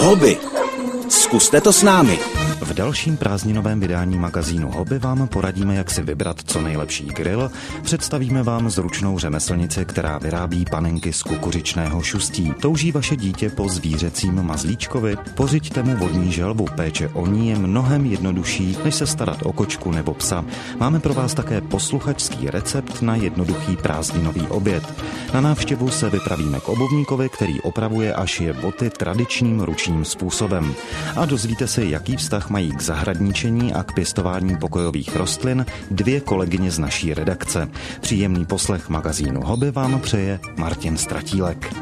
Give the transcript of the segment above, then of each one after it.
Hobby. Zkuste to s námi. V dalším prázdninovém vydání magazínu Hobby vám poradíme, jak si vybrat co nejlepší grill, představíme vám zručnou řemeslnici, která vyrábí panenky z kukuřičného šustí. Touží vaše dítě po zvířecím mazlíčkovi? Pořiďte mu vodní želvu, péče o ní je mnohem jednodušší, než se starat o kočku nebo psa. Máme pro vás také posluchačský recept na jednoduchý prázdninový oběd. Na návštěvu se vypravíme k obuvníkovi, který opravuje a šije boty tradičním ručním způsobem. A dozvíte se, jaký vztah mají k zahradničení a k pěstování pokojových rostlin dvě kolegyně z naší redakce. Příjemný poslech magazínu Hobby vám přeje Martin Stratílek.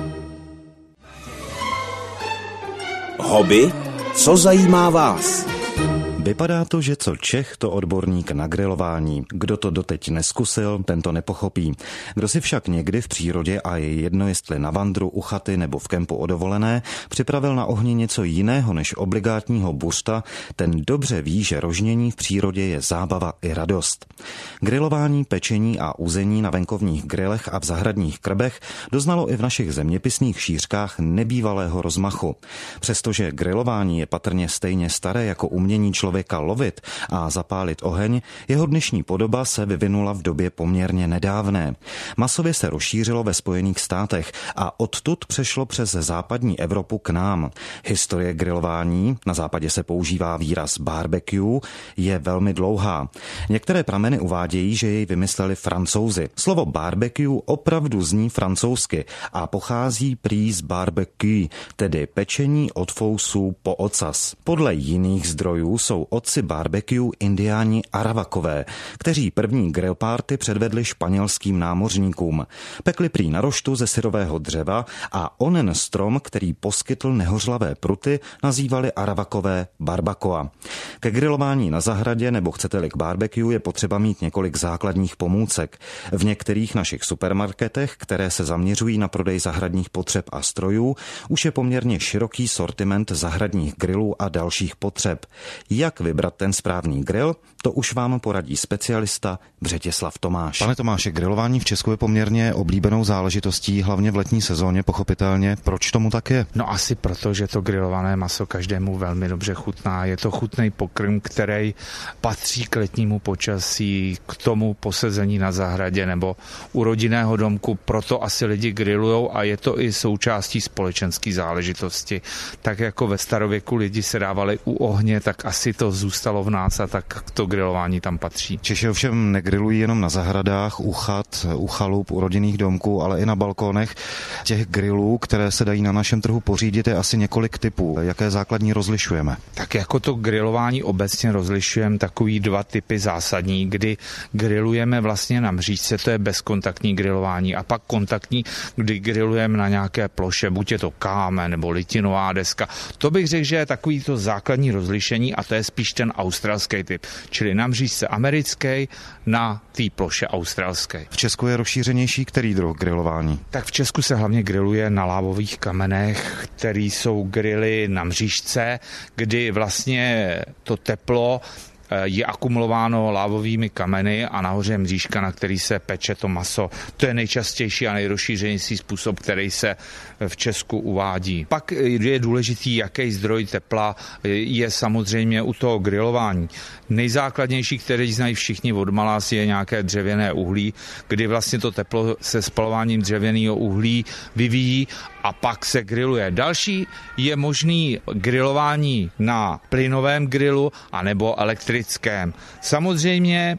Hobby? Co zajímá vás? Vypadá to, že co Čech, to odborník na grilování. Kdo to doteď neskusil, ten to nepochopí. Kdo si však někdy v přírodě, a je jedno jestli na vandru, u chaty nebo v kempu o dovolené, připravil na ohni něco jiného než obligátního buřta, ten dobře ví, že rožnění v přírodě je zábava i radost. Grilování, pečení a uzení na venkovních grilech a v zahradních krbech doznalo i v našich zeměpisných šířkách nebývalého rozmachu. Přestože grilování je patrně stejně staré jako umění člověka lovit a zapálit oheň, jeho dnešní podoba se vyvinula v době poměrně nedávné. Masově se rozšířilo ve Spojených státech a odtud přešlo přes západní Evropu k nám. Historie grilování, na západě se používá výraz barbecue, je velmi dlouhá. Některé prameny uvádějí, že jej vymysleli Francouzi. Slovo barbecue opravdu zní francouzsky a pochází prý z barbecue, tedy pečení od fousů po ocas. Podle jiných zdrojů jsou otci barbecue indiáni Arawakové, kteří první grill party předvedli španělským námořníkům. Pekli prý na roštu ze syrového dřeva a onen strom, který poskytl nehořlavé pruty, nazývali Arawakové barbacoa. Ke grilování na zahradě nebo chcete-li k barbecue je potřeba mít několik základních pomůcek. V některých našich supermarketech, které se zaměřují na prodej zahradních potřeb a strojů, už je poměrně široký sortiment zahradních grillů a dalších potřeb. Jak vybrat ten správný grill, to už vám poradí specialista Břetěslav Tomáš. Pane Tomáši, grilování v Česku je poměrně oblíbenou záležitostí, hlavně v letní sezóně, pochopitelně. Proč tomu tak je? No asi proto, že to grilované maso každému velmi dobře chutná. Je to chutný pokrm, který patří k letnímu počasí, k tomu posezení na zahradě nebo u rodinného domku. Proto asi lidi grillujou a je to i součástí společenské záležitosti. Tak jako ve starověku lidi se dávali u ohně, tak asi to zůstalo v nás a tak to grilování tam patří. Češi ovšem negrilují jenom na zahradách, u chat, u chalup, u rodinných domků, ale i na balkónech. Těch grillů, které se dají na našem trhu pořídit, je asi několik typů. Jaké základní rozlišujeme? Tak jako to grilování obecně rozlišujeme takový dva typy zásadní, kdy grillujeme vlastně na mřížce, to je bezkontaktní grilování, a pak kontaktní, kdy grillujeme na nějaké ploše, buď je to kámen nebo litinová deska. To bych řekl, že je takový to základní rozlišení a to je spíš ten australský typ, čili na mřížce americký, na té ploše australské. V Česku je rozšířenější který druh grilování? Tak v Česku se hlavně grilluje na lávových kamenech, který jsou grily na mřížce, kdy vlastně to teplo je akumulováno lávovými kameny a nahoře je mřížka, na který se peče to maso. To je nejčastější a nejrozšířenější způsob, který se v Česku uvádí. Pak je důležitý, jaký zdroj tepla je samozřejmě u toho grilování. Nejzákladnější, který znají všichni odmala, je nějaké dřevěné uhlí, kdy vlastně to teplo se spalováním dřevěného uhlí vyvíjí a pak se grilluje. Další je možný grilování na plynovém grilu anebo elektrickém. Samozřejmě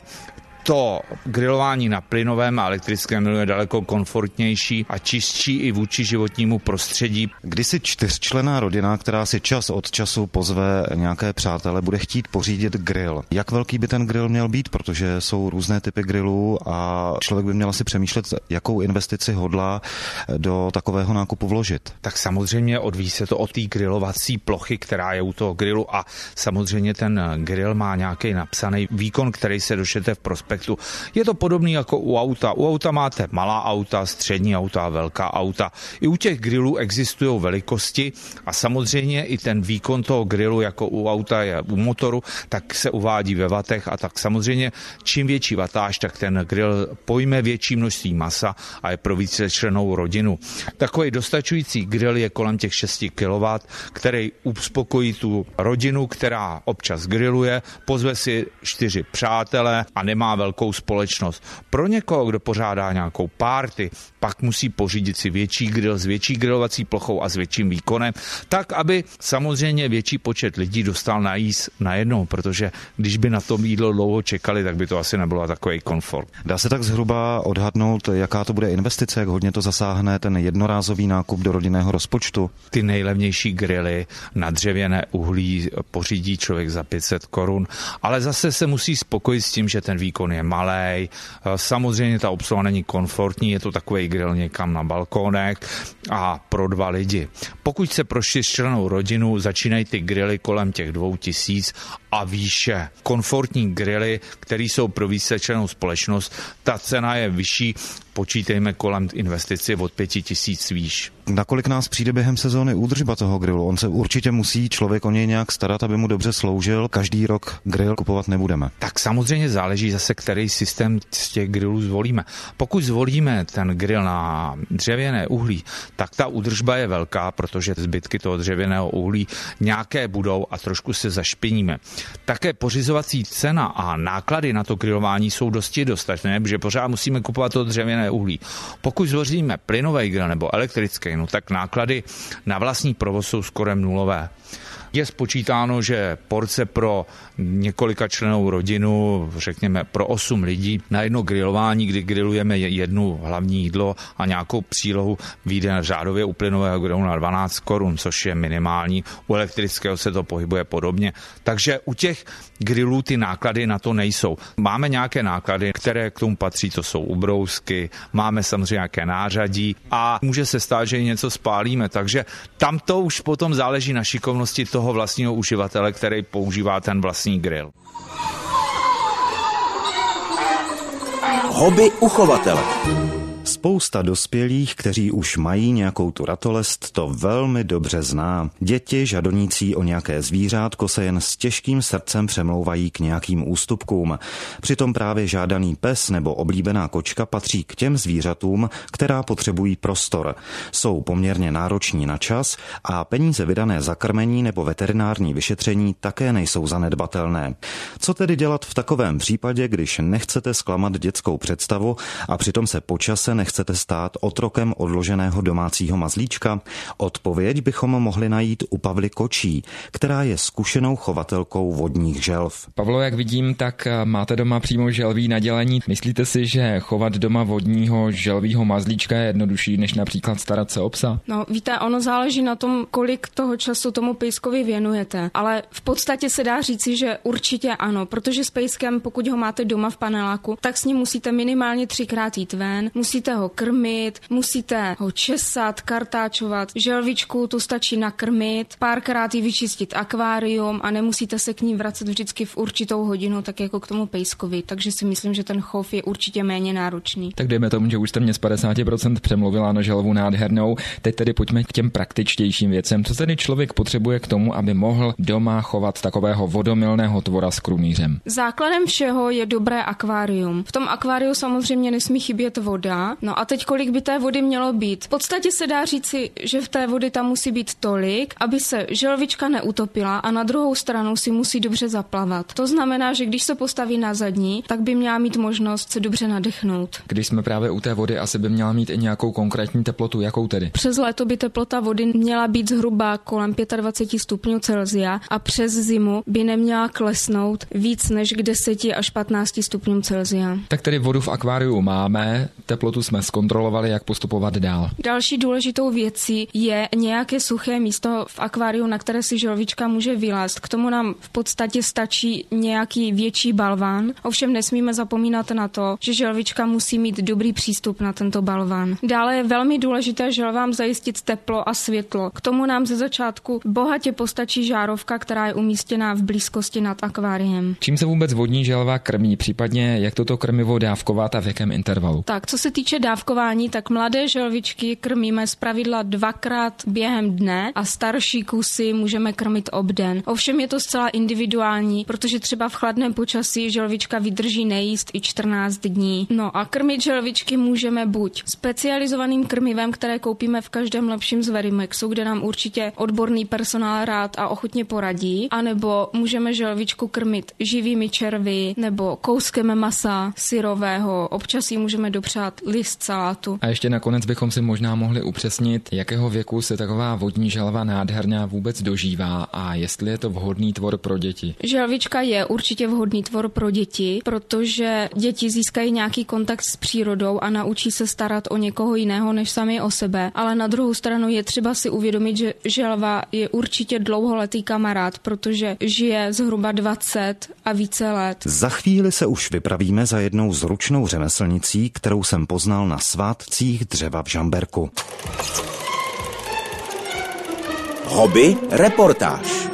to grilování na plynovém a elektrickém grilu je daleko komfortnější a čistší i vůči životnímu prostředí. Když si čtyřčlenná rodina, která si čas od času pozve nějaké přátele, bude chtít pořídit grill. Jak velký by ten grill měl být, protože jsou různé typy grillů a člověk by měl si přemýšlet, jakou investici hodlá do takového nákupu vložit. Tak samozřejmě odvíjí se to od té grilovací plochy, která je u toho grillu, a samozřejmě ten grill má nějaký napsaný výkon, který se dočtete v prospektu aspektu. Je to podobný jako u auta. U auta máte malá auta, střední auta, velká auta. I u těch grillů existují velikosti a samozřejmě i ten výkon toho grillu, jako u auta je u motoru, tak se uvádí ve vatech a tak samozřejmě čím větší vatáž, tak ten grill pojme větší množství masa a je pro vícečlennou rodinu. Takový dostačující grill je kolem těch 6 kW, který uspokojí tu rodinu, která občas grilluje, pozve si 4 přátelé a nemá velkou společnost. Pro někoho, kdo pořádá nějakou party, pak musí pořídit si větší grill s větší grillovací plochou a s větším výkonem, tak aby samozřejmě větší počet lidí dostal najíst najednou, protože když by na to jídlo dlouho čekali, tak by to asi nebylo takový komfort. Dá se tak zhruba odhadnout, jaká to bude investice, jak hodně to zasáhne ten jednorázový nákup do rodinného rozpočtu? Ty nejlevnější grily na dřevěné uhlí pořídí člověk za 500 korun, ale zase se musí spokojit s tím, že ten výkon je malej. Samozřejmě ta obsluha není komfortní, je to takový grill někam na balkónek a pro 2 lidi. Pokud se pro 4člennou rodinu, začínají ty grily kolem těch 2000 a výše. Komfortní grily, které jsou pro vícečlennou společnost, ta cena je vyšší, počítejme kolem investici od 5000 výš. Nakolik nás přijde během sezóny údržba toho grillu? On se určitě musí člověk o něj nějak starat, aby mu dobře sloužil. Každý rok grill kupovat nebudeme. Tak samozřejmě záleží zase, který systém z těch grillů zvolíme. Pokud zvolíme ten grill na dřevěné uhlí, tak ta údržba je velká, protože zbytky toho dřevěného uhlí nějaké budou a trošku se zašpiníme. Také pořizovací cena a náklady na to grilování jsou dosti dostatečné, protože pořád musíme kupovat to dřevěné uhlí. Pokud zvoříme plynový grill nebo elektrický, no tak náklady na vlastní provoz jsou skoro nulové. Je spočítáno, že porce pro několika člennou rodinu, řekněme pro 8 lidí, na jedno grilování, kdy grillujeme jednu hlavní jídlo a nějakou přílohu, vyjde řádově u plynového grillu na 12 korun, což je minimální. U elektrického se to pohybuje podobně. Takže u těch grillů ty náklady na to nejsou. Máme nějaké náklady, které k tomu patří, to jsou ubrousky, máme samozřejmě nějaké nářadí a může se stát, že něco spálíme. Takže tam to už potom záleží na šikovnosti toho vlastního uživatele, který používá ten vlastní grill. Hobby uchovatele. Spousta dospělých, kteří už mají nějakou tu ratolest, to velmi dobře zná. Děti žadonící o nějaké zvířátko se jen s těžkým srdcem přemlouvají k nějakým ústupkům. Přitom právě žádaný pes nebo oblíbená kočka patří k těm zvířatům, která potřebují prostor. Jsou poměrně nároční na čas a peníze vydané za krmení nebo veterinární vyšetření také nejsou zanedbatelné. Co tedy dělat v takovém případě, když nechcete zklamat dětskou představu a přitom se po čase nechcete stát otrokem odloženého domácího mazlíčka? Odpověď bychom mohli najít u Pavly Kočí, která je zkušenou chovatelkou vodních želv. Pavlo, jak vidím, tak máte doma přímo želví na dělení. Myslíte si, že chovat doma vodního želvího mazlíčka je jednodušší, než například starat se o psa? No, víte, ono záleží na tom, kolik toho času tomu pejskovi věnujete, ale v podstatě se dá říci, že určitě ano, protože s pejskem, pokud ho máte doma v paneláku, tak s ním musíte minimálně 3krát jít ven, musíte ho krmit, musíte ho česat, kartáčovat. Želvičku tu stačí nakrmit, párkrát ji vyčistit akvárium a nemusíte se k ní vracet vždycky v určitou hodinu, tak jako k tomu pejskovi. Takže si myslím, že ten chov je určitě méně náročný. Tak dejme tomu, že už jste mě z 50% přemluvila na želvu nádhernou. Teď tedy pojďme k těm praktičtějším věcem. Co tedy člověk potřebuje k tomu, aby mohl doma chovat takového vodomilného tvora s krunýřem? Základem všeho je dobré akvárium. V tom akváriu samozřejmě nesmí chybět voda. No a teď kolik by té vody mělo být? V podstatě se dá říci, že v té vody tam musí být tolik, aby se želvička neutopila a na druhou stranu si musí dobře zaplavat. To znamená, že když se postaví na zadní, tak by měla mít možnost se dobře nadechnout. Když jsme právě u té vody, asi by měla mít i nějakou konkrétní teplotu, jakou tedy? Přes léto by teplota vody měla být zhruba kolem 25 stupňů Celsia a přes zimu by neměla klesnout víc než k 10 až 15 stupňům Celsia. Tak tedy vodu v akváriu máme, teplotu jsme jsme zkontrolovali, jak postupovat dál. Další důležitou věcí je nějaké suché místo v akváriu, na které si želvička může vylézt. K tomu nám v podstatě stačí nějaký větší balván. Ovšem nesmíme zapomínat na to, že želvička musí mít dobrý přístup na tento balván. Dále je velmi důležité želvám zajistit teplo a světlo. K tomu nám ze začátku bohatě postačí žárovka, která je umístěná v blízkosti nad akváriem. Čím se vůbec vodní želva krmí, případně jak toto krmivo dávkovat a v jakém intervalu? Tak, co se týče dávkování, tak mladé želvičky krmíme zpravidla 2krát během dne a starší kusy můžeme krmit obden. Ovšem je to zcela individuální, protože třeba v chladném počasí želvička vydrží nejíst i 14 dní. No a krmit želvičky můžeme buď specializovaným krmivem, které koupíme v každém lepším z Verimexu, kde nám určitě odborný personál rád a ochotně poradí, anebo můžeme želvičku krmit živými červy nebo kouskem masa syrového. Občas jí můžeme dopřát list salátu. A ještě nakonec bychom si možná mohli upřesnit, jakého věku se taková vodní želva nádherná vůbec dožívá a jestli je to vhodný tvor pro děti. Želvička je určitě vhodný tvor pro děti, protože děti získají nějaký kontakt s přírodou a naučí se starat o někoho jiného než sami o sebe. Ale na druhou stranu je třeba si uvědomit, že želva je určitě dlouholetý kamarád, protože žije zhruba 20 a více let. Za chvíli se už vypravíme za jednou zručnou řemeslnicí, kterou jsem poznal na svátcích dřeva v Žamberku. Hobby reportáž.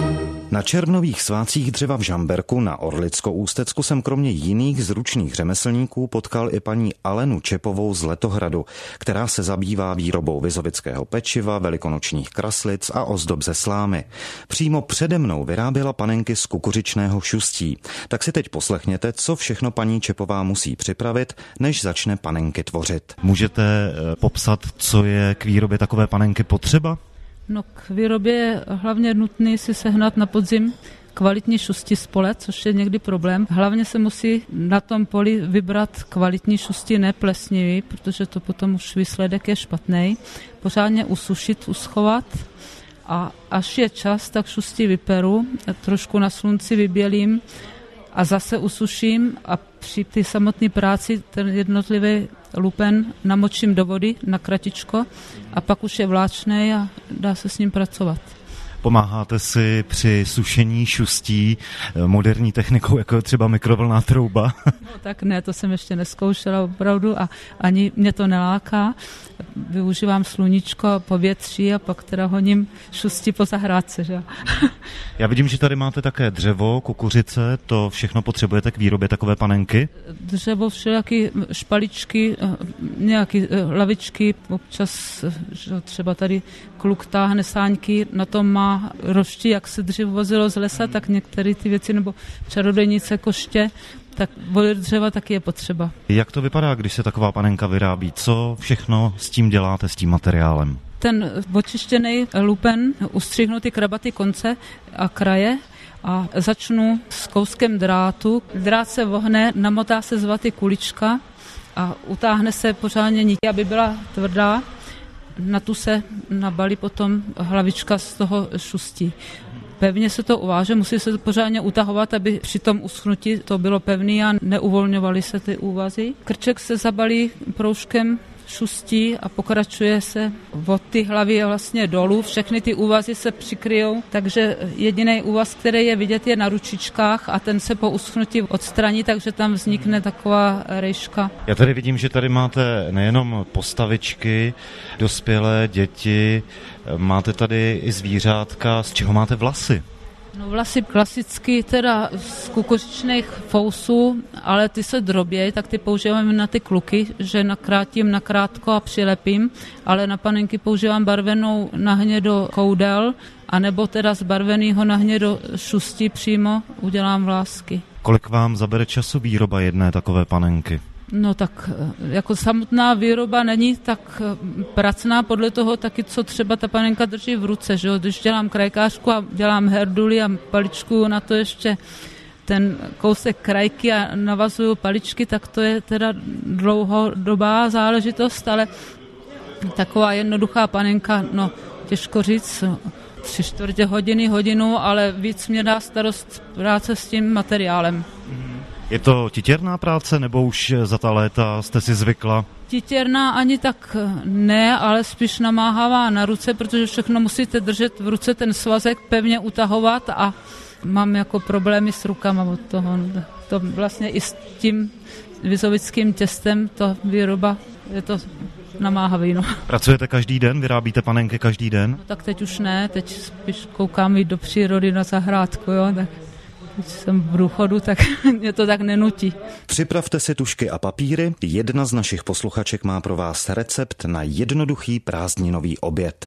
Na červnových svátcích dřeva v Žamberku na Orlicko-Ústecku jsem kromě jiných zručných řemeslníků potkal i paní Alenu Čepovou z Letohradu, která se zabývá výrobou vizovického pečiva, velikonočních kraslic a ozdob ze slámy. Přímo přede mnou vyráběla panenky z kukuřičného šustí. Tak si teď poslechněte, co všechno paní Čepová musí připravit, než začne panenky tvořit. Můžete popsat, co je k výrobě takové panenky potřeba? No, k výrobě je hlavně nutné si sehnat na podzim kvalitní šustí z pole, což je někdy problém. Hlavně se musí na tom poli vybrat kvalitní šustí, ne plesnivý, protože to potom už výsledek je špatný. Pořádně usušit, uschovat a až je čas, tak šustí vyperu, trošku na slunci vybělím a zase usuším a při té samotné práci ten jednotlivý lupen namočím do vody na kratičko a pak už je vláčnej a dá se s ním pracovat. Pomáháte si při sušení šustí moderní technikou, jako třeba mikrovlnná trouba? No, tak ne, to jsem ještě nezkoušela opravdu a ani mě to neláká. Využívám sluníčko a povětří a pak teda honím šustí po zahrádce. Že? Já vidím, že tady máte také dřevo, kukuřice, to všechno potřebujete k výrobě takové panenky? Dřevo, všelijaký špaličky, nějaký lavičky, občas třeba tady kluk táhne sáňky, na tom má roští, jak se dřív vozilo z lesa, tak některé ty věci, nebo čarodejnice, koště, tak volit dřeva taky je potřeba. Jak to vypadá, když se taková panenka vyrábí? Co všechno s tím děláte, s tím materiálem? Ten očištěný lupen, ustřihnu ty krabaty konce a kraje a začnu s kouskem drátu. Drát se vohne, namotá se z vaty kulička a utáhne se pořádně nití, aby byla tvrdá. Na tu se nabalí potom hlavička z toho šustí. Pevně se to uváže, musí se to pořádně utahovat, aby při tom uschnutí to bylo pevný a neuvolňovaly se ty úvazy. Krček se zabalí proužkem šustí a pokračuje se od ty hlavy vlastně dolů. Všechny ty úvazy se přikryjou, takže jediný úvaz, který je vidět, je na ručičkách a ten se po uschnutí odstraní, takže tam vznikne taková rejška. Já tady vidím, že tady máte nejenom postavičky, dospělé, děti, máte tady i zvířátka. Z čeho máte vlasy? No vlasy klasicky teda z kukuřičných fousů, ale ty se drobějí, tak ty používáme na ty kluky, že nakrátím nakrátko a přilepím, ale na panenky používám barvenou nahně do koudel, anebo teda z barvenýho nahně do šustí přímo udělám vlásky. Kolik vám zabere času výroba jedné takové panenky? No tak jako samotná výroba není tak pracná podle toho taky, co třeba ta panenka drží v ruce, že jo? Když dělám krajkářku a dělám herduli a paličku na to ještě ten kousek krajky a navazuju paličky, tak to je teda dlouhodobá záležitost, ale taková jednoduchá panenka, no těžko říct, 3/4 hodinu, ale víc mě dá starost práce s tím materiálem. Je to titěrná práce, nebo už za ta léta jste si zvykla? Titěrná ani tak ne, ale spíš namáhavá na ruce, protože všechno musíte držet v ruce, ten svazek pevně utahovat a mám jako problémy s rukama od toho. To vlastně i s tím vizovickým těstem, to výroba, je to namáhavý. No. Pracujete každý den? Vyrábíte panenky každý den? No, tak teď už ne, teď spíš koukám jít do přírody na zahrádku, jo, tak když jsem v průchodu, tak mě to tak nenutí. Připravte si tužky a papíry, jedna z našich posluchaček má pro vás recept na jednoduchý prázdninový oběd.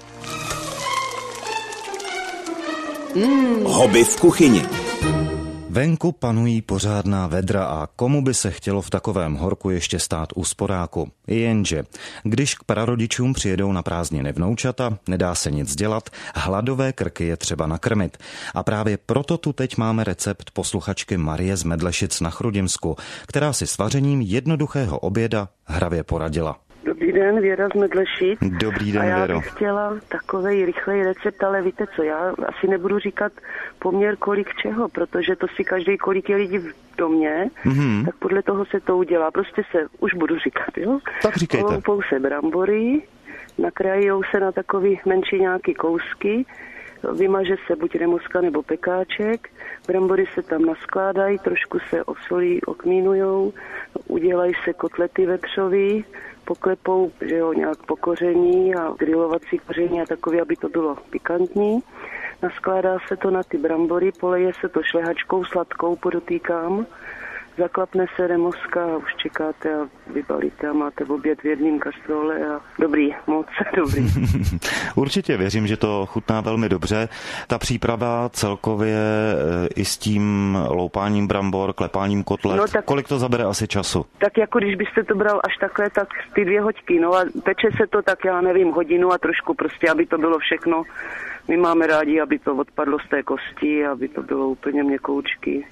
Hobby v kuchyni. Venku panují pořádná vedra a komu by se chtělo v takovém horku ještě stát u sporáku. Jenže, když k prarodičům přijedou na prázdniny vnoučata, nedá se nic dělat, hladové krky je třeba nakrmit. A právě proto tu teď máme recept posluchačky Marie z Medlešic na Chrudimsku, která si s vařením jednoduchého oběda hravě poradila. Dobrý den, Věra z Medlešic. Dobrý den, Věro. A já Věro. bych chtěla takovej rychlej recept, ale víte co, já asi nebudu říkat poměr kolik čeho, protože to si každý, kolik je lidí v domě, tak podle toho se to udělá. Prostě se, už budu říkat, jo? Tak říkejte. Oloupou se brambory, nakrájou se na takový menší nějaký kousky, vymaže se buď remuska nebo pekáček, brambory se tam naskládají, trošku se osolí, okmínujou, udělají se kotlety vepřový, poklepou, že jo, nějak po koření a grilovací koření a takový, aby to bylo pikantní. Naskládá se to na ty brambory, poleje se to šlehačkou sladkou, podotýkám. Zaklapne se remoska a už čekáte a vybalíte a máte oběd v jedním kastrole a dobrý, moc dobrý. Určitě věřím, že to chutná velmi dobře. Ta příprava celkově i s tím loupáním brambor, klepáním kotlet, no tak, kolik to zabere asi času? Tak jako když byste to bral až takhle, tak ty 2 hoďky, no a peče se to tak, já nevím, hodinu a trošku prostě, aby to bylo všechno. My máme rádi, aby to odpadlo z té kosti, aby to bylo úplně měkoučky.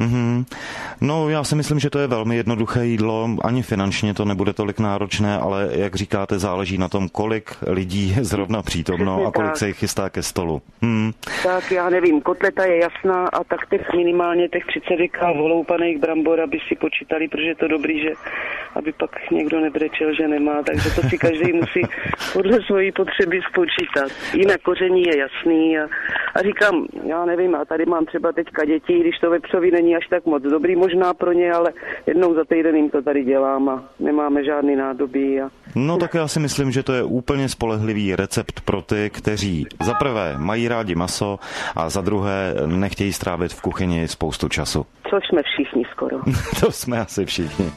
No, já si myslím, že to je velmi jednoduché jídlo, ani finančně to nebude tolik náročné, ale jak říkáte, záleží na tom, kolik lidí je zrovna přítomno přesně a kolik tak se jich chystá ke stolu. Tak já nevím, kotleta je jasná a tak minimálně těch 30 voloupaných brambor, aby si počítali, protože je to dobrý, že aby pak někdo nebrečel, že nemá, takže to si každý musí podle svojí potřeby spočítat. Jinak koření je jasný. A říkám, já nevím, a tady mám třeba teďka děti, když to vepřový není až tak moc dobrý možná pro ně, ale jednou za týden jim to tady dělám a nemáme žádný nádobí. No tak já si myslím, že to je úplně spolehlivý recept pro ty, kteří za prvé mají rádi maso a za druhé nechtějí strávit v kuchyni spoustu času. Což jsme všichni skoro. To jsme asi všichni.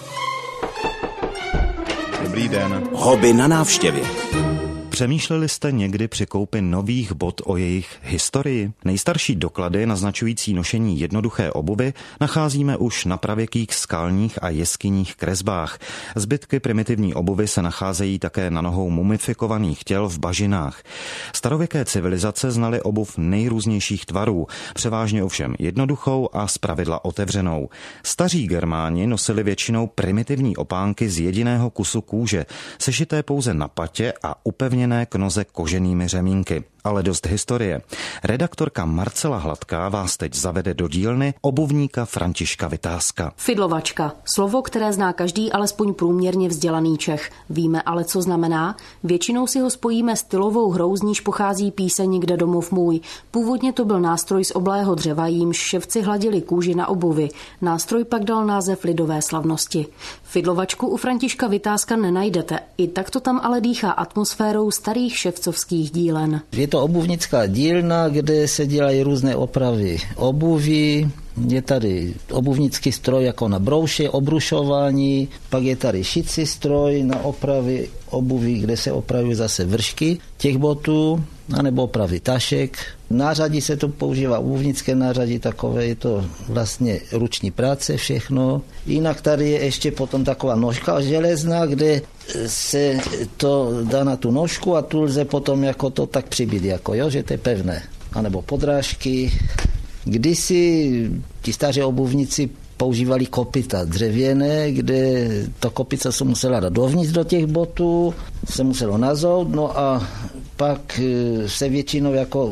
Dobrý den. Hobby na návštěvě. Přemýšleli jste někdy při koupi nových bot o jejich historii? Nejstarší doklady naznačující nošení jednoduché obuvy nacházíme už na pravěkých skalních a jeskyních kresbách. Zbytky primitivní obuvy se nacházejí také na nohou mumifikovaných těl v bažinách. Starověké civilizace znaly obuv nejrůznějších tvarů, převážně ovšem jednoduchou a zpravidla otevřenou. Staří Germáni nosili většinou primitivní opánky z jediného kusu kůže, sešité pouze na patě a upevněné k noze koženými řemínky. Ale dost historie. Redaktorka Marcela Hladká vás teď zavede do dílny obuvníka Františka Vytázka. Fidlovačka. Slovo, které zná každý alespoň průměrně vzdělaný Čech. Víme ale, co znamená? Většinou si ho spojíme s stylovou hrou, z níž pochází píseň Kde domov můj. Původně to byl nástroj z oblého dřeva, jímž ševci hladili kůži na obuvi. Nástroj pak dal název lidové slavnosti. Fidlovačku u Františka Vytázka nenajdete. I tak to tam ale dýchá atmosférou starých ševcovských dílen. Je to obuvnická dílna, kde se dělají různé opravy obuví. Je tady obuvnický stroj jako na brouše, obrušování, pak je tady šicí stroj na opravy obuví, kde se opravují zase vršky těch botů, anebo opravy tašek. Nářadí se to používá, obuvnické nářadí takové, je to vlastně ruční práce všechno. Jinak tady je ještě potom taková nožka železná, kde se to dá na tu nožku a tu lze potom jako to tak přibít, jako jo, že to je pevné. A nebo podrážky. Kdysi ti staří obuvníci používali kopyta dřevěné, kde to kopyta se musela dát dovnitř do těch botů, se muselo nazout, no a pak se většinou jako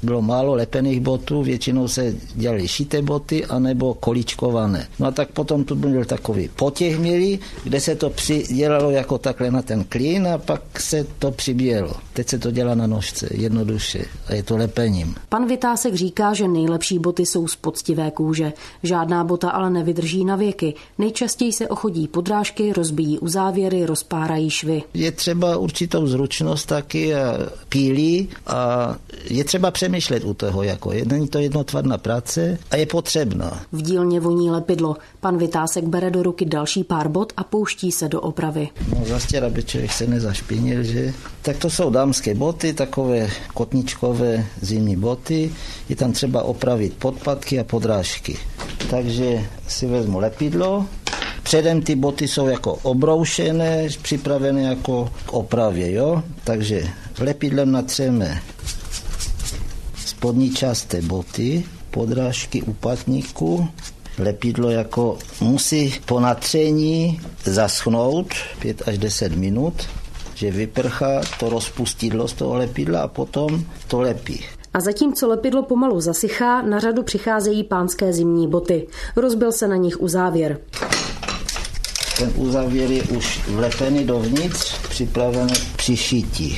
bylo málo lepených botů, většinou se dělaly šité boty anebo kolíčkované. No a tak potom tu byl takový potěh měli, kde se to přidělalo jako takhle na ten klín a pak se to přibíjelo. Teď se to dělá na nožce, jednoduše a je to lepením. Pan Vytásek říká, že nejlepší boty jsou z poctivé kůže. Žádná bota ale nevydrží na věky. Nejčastěji se ochodí podrážky, rozbijí uzávěry, rozpárají švy. Je třeba určitou zručnost taky a pílí a je třeba přemýšlet u toho, jako není to jednotvarná práce a je potřebná. V dílně voní lepidlo. Pan Vytásek bere do ruky další pár bot a pouští se do opravy. No zase, aby člověk se nezašpinil, že? Tak to jsou dámské boty, takové kotničkové zimní boty. Je tam třeba opravit podpatky a podrážky. Takže si vezmu lepidlo. Předem ty boty jsou jako obroušené, připravené jako k opravě, jo? Takže lepidlem natřeme spodní část té boty, podrážky u patníku. Lepidlo jako musí po natření zaschnout 5 až 10 minut, že vyprchá to rozpustidlo z toho lepidla a potom to lepí. A zatímco lepidlo pomalu zasychá, na řadu přicházejí pánské zimní boty. Rozbil se na nich uzávěr. Ten uzávěr je už vlepený dovnitř, připravený k přišití.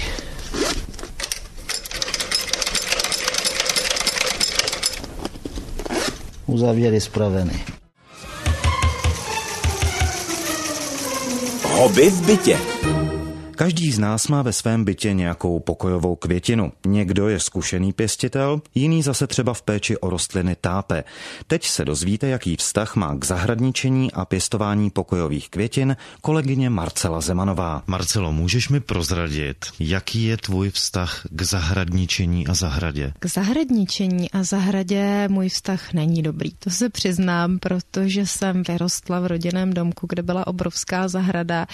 Uzávěr je spravený. Hobby v bytě. Každý z nás má ve svém bytě nějakou pokojovou květinu. Někdo je zkušený pěstitel, jiný zase třeba v péči o rostliny tápe. Teď se dozvíte, jaký vztah má k zahradničení a pěstování pokojových květin kolegyně Marcela Zemanová. Marcelo, můžeš mi prozradit, jaký je tvůj vztah k zahradničení a zahradě? K zahradničení a zahradě můj vztah není dobrý. To se přiznám, protože jsem vyrostla v rodinném domku, kde byla obrovská zahrada.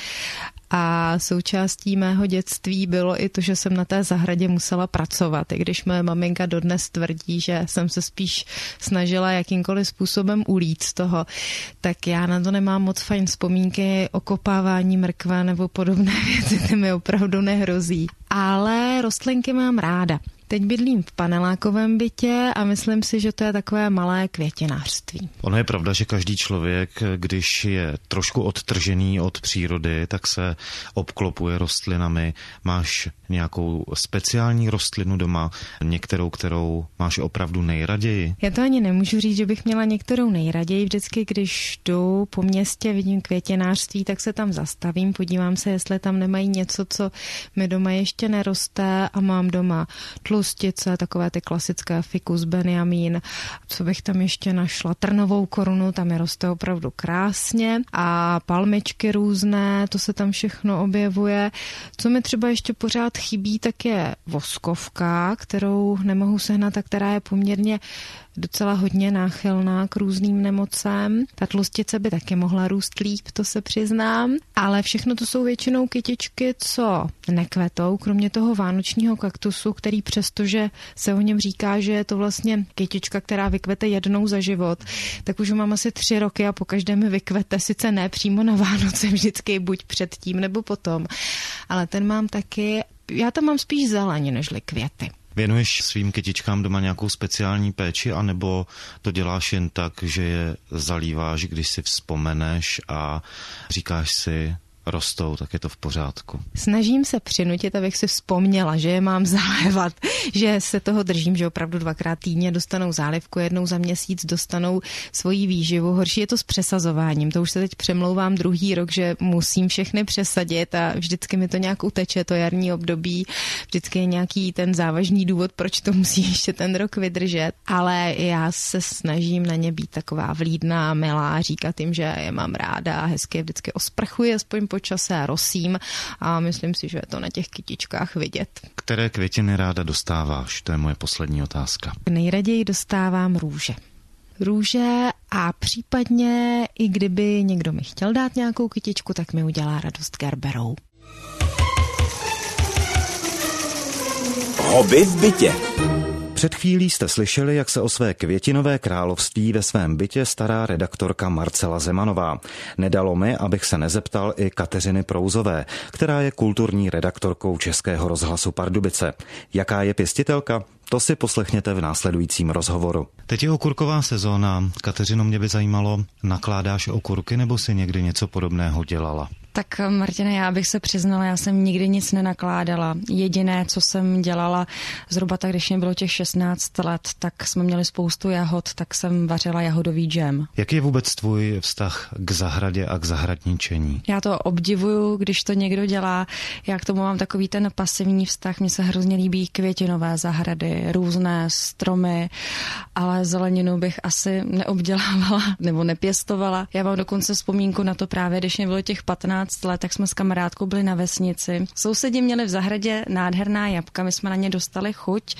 A součástí mého dětství bylo i to, že jsem na té zahradě musela pracovat. I když moje maminka dodnes tvrdí, že jsem se spíš snažila jakýmkoliv způsobem ulít z toho, tak já na to nemám moc fajn vzpomínky, okopávání mrkve nebo podobné věci, ty mi opravdu nehrozí. Ale rostlinky mám ráda. Teď bydlím v panelákovém bytě a myslím si, že to je takové malé květinářství. Ono je pravda, že každý člověk, když je trošku odtržený od přírody, tak se obklopuje rostlinami. Máš nějakou speciální rostlinu doma, některou, kterou máš opravdu nejraději? Já to ani nemůžu říct, že bych měla některou nejraději. Vždycky, když jdu po městě, vidím květinářství, tak se tam zastavím, podívám se, jestli tam nemají něco, co mi doma ještě neroste, a mám doma tlustice, takové ty klasické ficus benjamin. Co bych tam ještě našla? Trnovou korunu, tam je roste opravdu krásně, a palmičky různé, to se tam všechno objevuje. Co mi třeba ještě pořád chybí, tak je voskovka, kterou nemohu sehnat a která je poměrně docela hodně náchylná k různým nemocem. Ta tlustice by taky mohla růst líp, to se přiznám, ale všechno to jsou většinou kytičky, co nekvetou, kromě toho vánočního kaktusu, který přestože se o něm říká, že je to vlastně kytička, která vykvete jednou za život, tak už ho mám asi 3 roky a pokaždé mi vykvete, sice ne přímo na Vánoce, vždycky buď předtím nebo potom, ale ten mám taky, já tam mám spíš zeleň nežli květy. Věnuješ svým kytičkám doma nějakou speciální péči, anebo to děláš jen tak, že je zalíváš, když si vzpomeneš a říkáš si, rostou, tak je to v pořádku? Snažím se přinutit, abych si vzpomněla, že je mám zalévat, že se toho držím, že opravdu 2krát týdně dostanou zálivku, jednou za měsíc dostanou svoji výživu. Horší je to s přesazováním. To už se teď přemlouvám 2. rok, že musím všechny přesadit a vždycky mi to nějak uteče, to jarní období. Vždycky je nějaký ten závažný důvod, proč to musí ještě ten rok vydržet. Ale já se snažím na ně být taková vlídná, milá, říkat jim, že je mám ráda a hezky je vždycky osprchuji, aspoň po čase rosím, a myslím si, že je to na těch kytičkách vidět. Které květiny ráda dostáváš? To je moje poslední otázka. Nejraději dostávám růže. Růže a případně i kdyby někdo mi chtěl dát nějakou kytičku, tak mi udělá radost gerberou. Hobby v bytě. Před chvílí jste slyšeli, jak se o své květinové království ve svém bytě stará redaktorka Marcela Zemanová. Nedalo mi, abych se nezeptal i Kateřiny Prouzové, která je kulturní redaktorkou Českého rozhlasu Pardubice. Jaká je pěstitelka? To si poslechněte v následujícím rozhovoru. Teď je okurková sezóna. Kateřino, mě by zajímalo, nakládáš okurky nebo si někdy něco podobného dělala? Tak Martina, já bych se přiznala, já jsem nikdy nic nenakládala. Jediné, co jsem dělala zhruba tak, když mě bylo těch 16 let, tak jsme měli spoustu jahod, tak jsem vařila jahodový džem. Jaký je vůbec tvůj vztah k zahradě a k zahradničení? Já to obdivuju, když to někdo dělá. Já k tomu mám takový ten pasivní vztah. Mně se hrozně líbí květinové zahrady, různé stromy, ale zeleninu bych asi neobdělávala nebo nepěstovala. Já mám dokonce vzpomínku na to právě, když mě bylo těch 15 let, tak jsme s kamarádkou byli na vesnici. Sousedi měli v zahradě nádherná jablka, my jsme na ně dostali chuť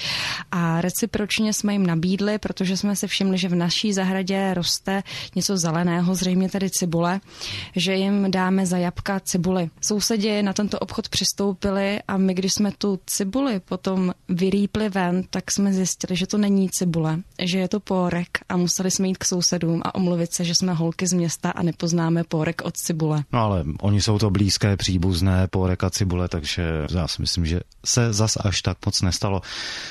a recipročně jsme jim nabídli, protože jsme si všimli, že v naší zahradě roste něco zeleného, zřejmě tady cibule, že jim dáme za jablka cibuli. Sousedi na tento obchod přistoupili a my, když jsme tu cibuli potom vyrýpli ven, tak jsme zjistili, že to není cibule, že je to pórek a museli jsme jít k sousedům a omluvit se, že jsme holky z města a nepoznáme pórek od cibule. No ale oni jsou to blízké příbuzné, pórek a cibule, takže já si myslím, že se zas až tak moc nestalo.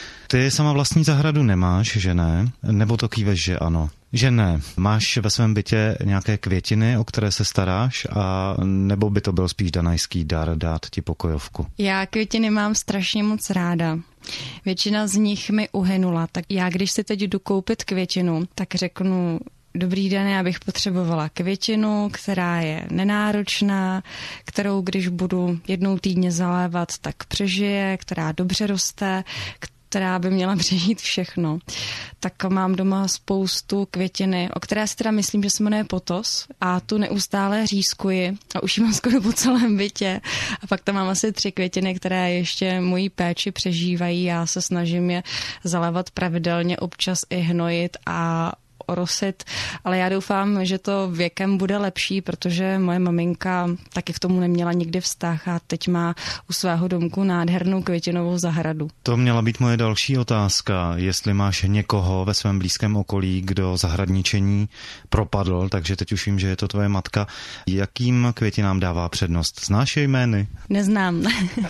Ty sama vlastní zahradu nemáš, že ne? Nebo to kýveš, že ano? Že ne. Máš ve svém bytě nějaké květiny, o které se staráš, a nebo by to byl spíš danajský dar dát ti pokojovku? Já květiny mám strašně moc ráda. Většina z nich mi uhynula, tak já když si teď jdu koupit květinu, tak řeknu: dobrý den, já bych potřebovala květinu, která je nenáročná, kterou když budu jednou týdně zalévat, tak přežije, která dobře roste, která by měla přežít všechno. Tak mám doma spoustu květiny, o které si teda myslím, že se jmenuje potos, a tu neustále řízkuji a už ji mám skoro po celém bytě. A pak tam mám asi 3 květiny, které ještě mojí péči přežívají. Já se snažím je zalévat pravidelně, občas i hnojit a orosit, ale já doufám, že to věkem bude lepší, protože moje maminka taky k tomu neměla nikdy vztah a teď má u svého domku nádhernou květinovou zahradu. To měla být moje další otázka, jestli máš někoho ve svém blízkém okolí, kdo zahradničení propadl, takže teď už vím, že je to tvoje matka. Jakým květinám dává přednost? Znáš je jmény? Neznám.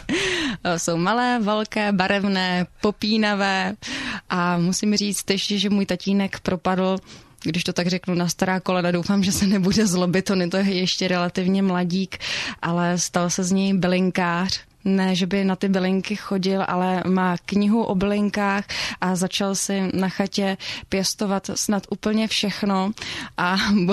Jsou malé, velké, barevné, popínavé a musím říct ještě, že můj tatínek propadl, když to tak řeknu, na stará kolena. Doufám, že se nebude zlobit, on je to ještě relativně mladík, ale stal se z něj bylinkář. Ne, že by na ty bylinky chodil, ale má knihu o bylinkách a začal si na chatě pěstovat snad úplně všechno a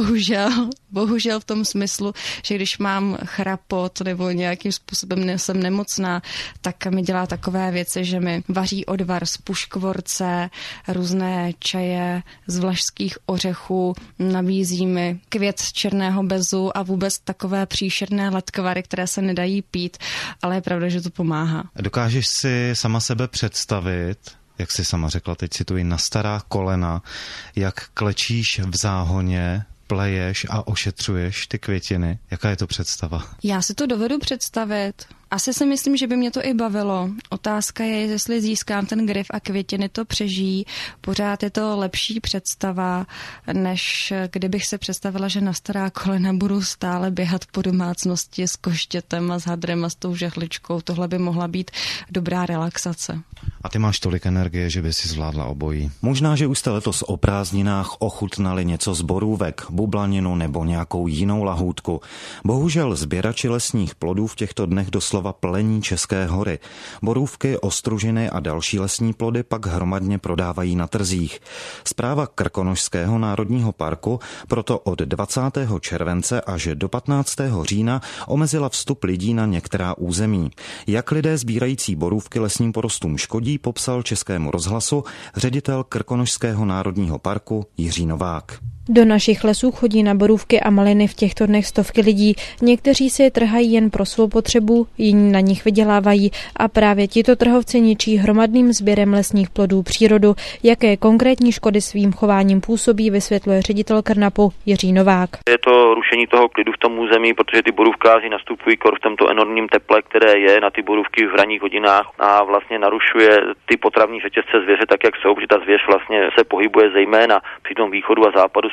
bohužel v tom smyslu, že když mám chrapot nebo nějakým způsobem jsem nemocná, tak mi dělá takové věci, že mi vaří odvar z puškvorce, různé čaje z vlašských ořechů, nabízí mi květ z černého bezu a vůbec takové příšerné letkvary, které se nedají pít, ale je pravda, že to pomáhá. Dokážeš si sama sebe představit, jak jsi sama řekla, teď cituji, na stará kolena, jak klečíš v záhoně, pleješ a ošetřuješ ty květiny? Jaká je to představa? Já si to dovedu představit. Asi si myslím, že by mě to i bavilo. Otázka je, jestli získám ten grif a květiny to přežijí. Pořád je to lepší představa, než kdybych se představila, že na stará kolena budu stále běhat po domácnosti s koštětem a s hadrem a s tou žehličkou. Tohle by mohla být dobrá relaxace. A ty máš tolik energie, že by si zvládla obojí. Možná, že už jste letos o prázdninách ochutnali něco z borůvek, bublaninu nebo nějakou jinou lahůdku. Bohužel sběrači lesních plodů v těchto dnech doslova plení České hory. Borůvky, ostružiny a další lesní plody pak hromadně prodávají na trzích. Správa Krkonošského národního parku proto od 20. července až do 15. října omezila vstup lidí na některá území. Jak lidé sbírající borůvky lesním porostům škodí, popsal Českému rozhlasu ředitel Krkonošského národního parku Jiří Novák. Do našich lesů chodí na borůvky a maliny v těchto dnech stovky lidí. Někteří si je trhají jen pro svou potřebu, jiní na nich vydělávají a právě tito trhovci ničí hromadným sběrem lesních plodů přírodu. Jaké konkrétní škody svým chováním působí, vysvětluje ředitel Krnapu Jiří Novák. Je to rušení toho klidu v tom území, protože ty borůvkáři nastupují v tomto enormním teple, které je na ty borůvky v ranních hodinách a vlastně narušuje ty potravní řetězce zvěře tak, jak jsou, protože ta zvěř vlastně se pohybuje zejména při tom východu a západu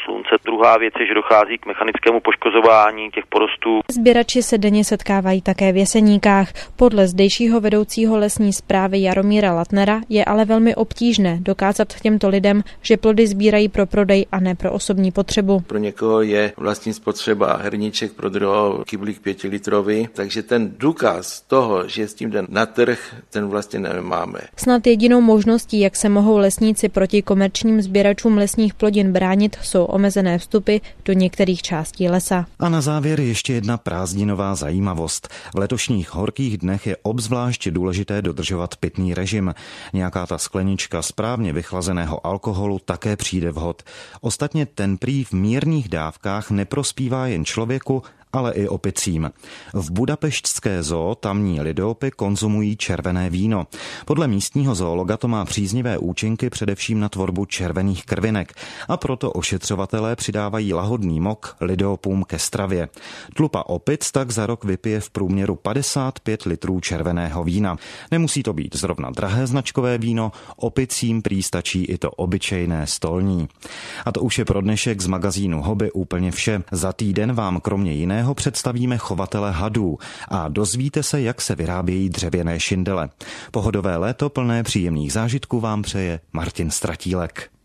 slunce. Druhá věc je, že dochází k mechanickému poškozování těch porostů. Sběrači se denně setkávají také v Jeseníkách. Podle zdejšího vedoucího lesní správy Jaromíra Latnera je ale velmi obtížné dokázat těmto lidem, že plody sbírají pro prodej a ne pro osobní potřebu. Pro někoho je vlastní spotřeba hrníček, pro druhého kyblík 5litrový, takže ten důkaz toho, že s tím jde na trh, ten vlastně nemáme. Snad jedinou možností, jak se mohou lesníci proti komerčním sběračům lesních plodin bránit, jsou omezené vstupy do některých částí lesa. A na závěr ještě jedna prázdninová zajímavost. V letošních horkých dnech je obzvlášť důležité dodržovat pitný režim. Nějaká ta sklenička správně vychlazeného alkoholu také přijde vhod. Ostatně ten prý v mírných dávkách neprospívá jen člověku, ale i opicím. V budapeštské zoo tamní lidopy konzumují červené víno. Podle místního zoologa to má příznivé účinky především na tvorbu červených krvinek a proto ošetřovatelé přidávají lahodný mok lidopům ke stravě. Tlupa opic tak za rok vypije v průměru 55 litrů červeného vína. Nemusí to být zrovna drahé značkové víno, opicím prý stačí i to obyčejné stolní. A to už je pro dnešek z magazínu Hobby úplně vše. Za týden vám kromě jiného představíme chovatele hadů a dozvíte se, jak se vyrábějí dřevěné šindele. Pohodové léto plné příjemných zážitků vám přeje Martin Stratílek.